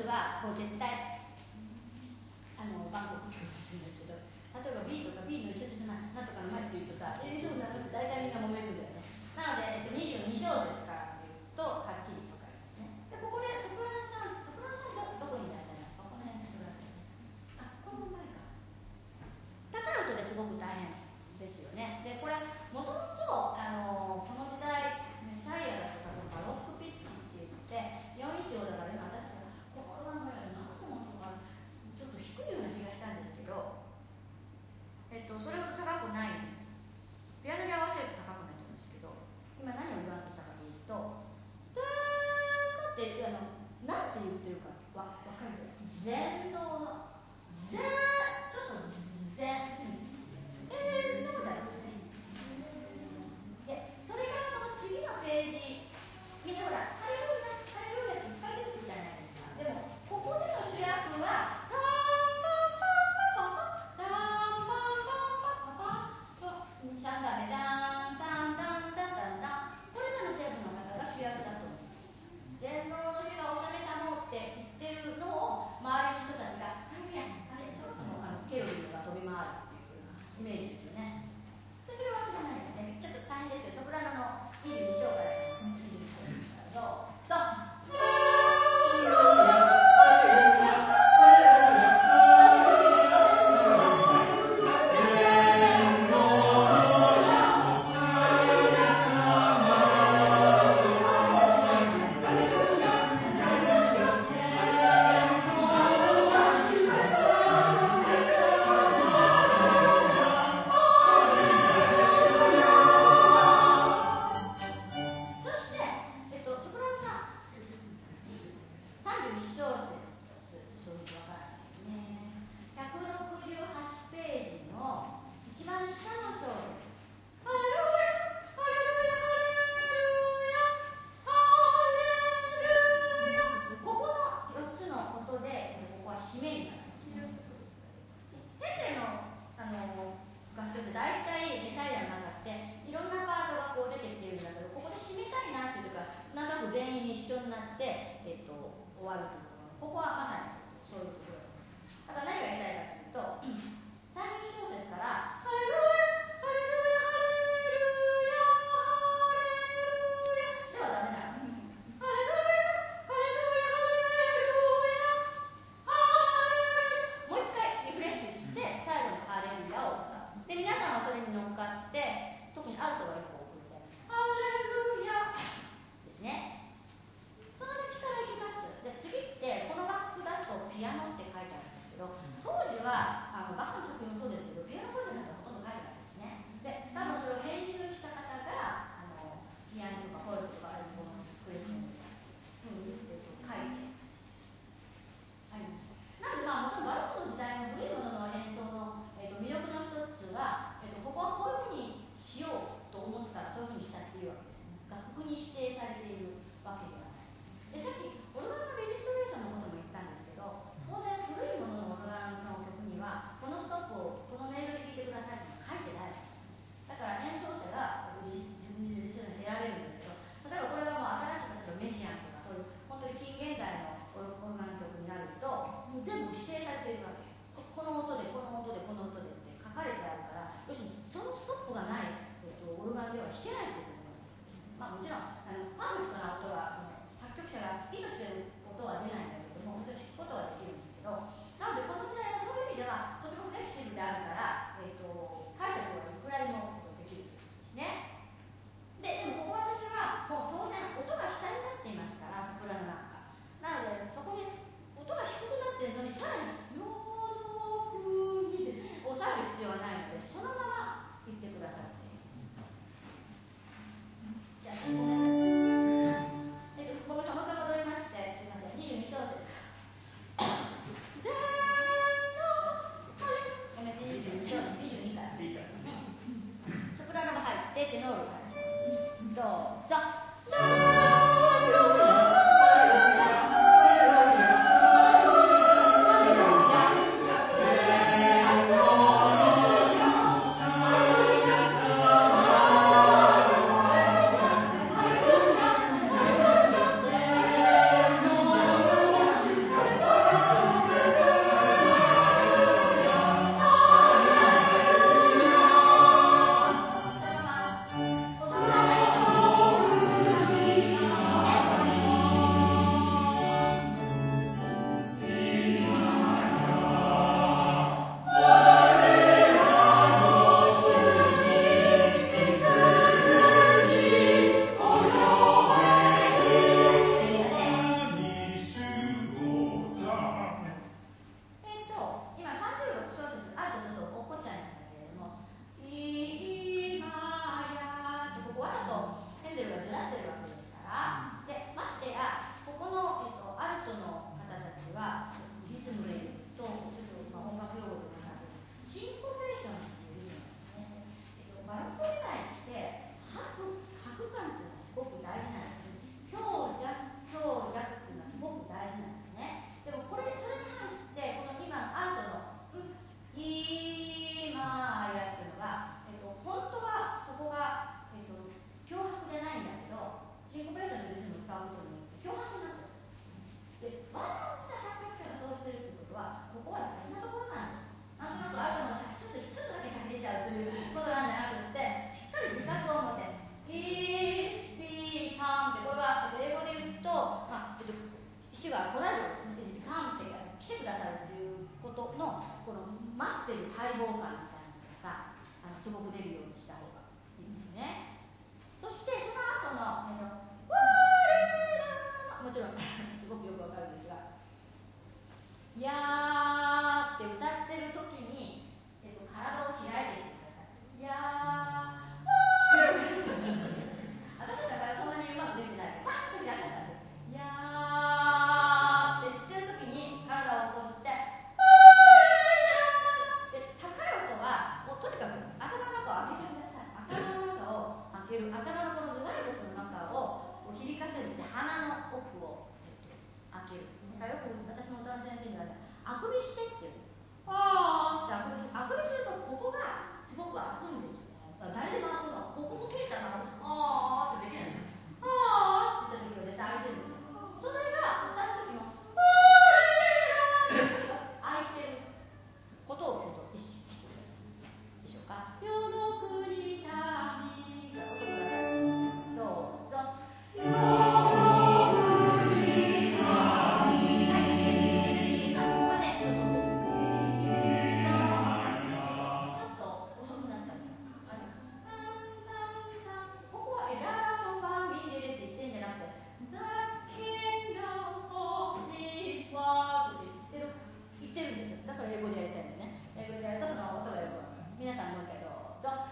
通はこう絶対バンコク共通するんだけど、例えば B とか B の一節でなんとかの前って言うとさ、そうなのって大体みんな揉めるんだよね。なので、22小節からっていうとはっきりと書いますね。でここでソプラノさんどこにいらっしゃいますか？この辺ソプラノさん。あ、この前か。高い音ですごく大変ですよね。でこれもともとこの時代メサイアだとかバロックピッチって言って415だから今私たちがこのオルガンが何の音かちょっと低いような気がしたんですけど、それほど高くない、ピアノに合わせると高くなっちゃうんですけど、今何を言わんとしたかというと、ターンってなんて言ってるかわかるんですよ。全能の全、ちょっと全のじゃないですね。でそれがその次のページ、みんなほらハレルヤハレルヤっていっぱい出てくるじゃないですか。でもここでの主役はタンパンパンパンパンタンパンパンパンパンパン3段目タンタンタンタンタンタン、これらの成分の方が主役だと思うんです。全能の主が治めたのって言ってるのを周りの人たちがハレルヤあれそろそろいやーって歌ってる時に、体を開いていってください。いやー私だからそんなにうまくできてないけど、パッと開いちゃったんで、いやーって言ってる時に体を起こして、で高い音はもうとにかく頭の中を開けてください。頭の中を開ける、頭のこの頭蓋骨の中を響かせるって鼻の奥を、開ける。だからよく私も歌の先生に言われた、あくびしてって言う。あーってあくびするとここがすごく開くんですよ。誰でも開くの。ここも閉じたらあーってできないんですよ。あーって言った時は絶対開いてるんですよ。それが歌う時もあーとにかく開いてることを意識してください。でしょうか。世の国民から音ください。どうぞ。世の国民、はい、西さんここまでちょっと遅くなっちゃった。ここはララソファミレレって言ってんじゃなくて The Kingdom of this world って言ってるんですよ。だから英語でやりたいんだね。英語でやるとその音がよくわかる。皆さんもう一回どうぞ。